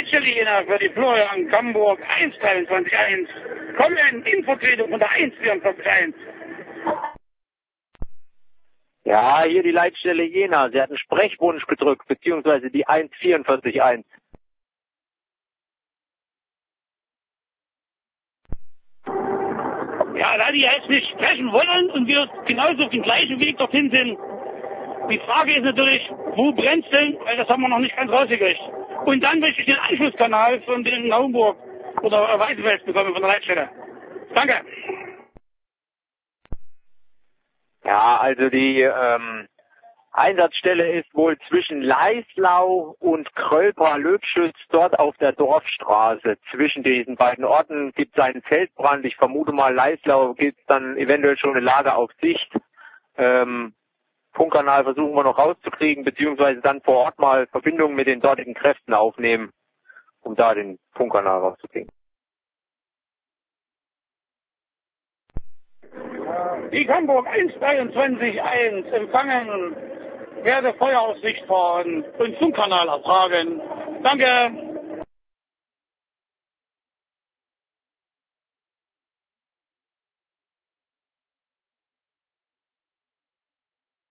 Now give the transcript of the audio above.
Leitstelle Jena für die Florian Gamburg 123.1. Kommen in Vertretung von der 144.1. Ja, hier die Leitstelle Jena. Sie hat einen Sprechwunsch gedrückt, beziehungsweise die 144.1. Ja, da die jetzt nicht sprechen wollen und wir genauso auf dem gleichen Weg dorthin sind, die Frage ist natürlich, wo brennt's denn? Weil das haben wir noch nicht ganz rausgekriegt. Und dann möchte ich den Anschlusskanal von den Naumburg oder Weißenfels bekommen von der Leitstelle. Danke. Ja, also die Einsatzstelle ist wohl zwischen Leislau und Krölper-Löbschütz, dort auf der Dorfstraße. Zwischen diesen beiden Orten gibt es einen Feldbrand. Ich vermute mal, Leislau gibt es dann eventuell schon eine Lage auf Sicht. Funkkanal versuchen wir noch rauszukriegen, beziehungsweise dann vor Ort mal Verbindungen mit den dortigen Kräften aufnehmen, um da den Funkkanal rauszukriegen. Die Hamburg 123.1 empfangen, werde Feueraufsicht fahren und Funkkanal erfragen. Danke.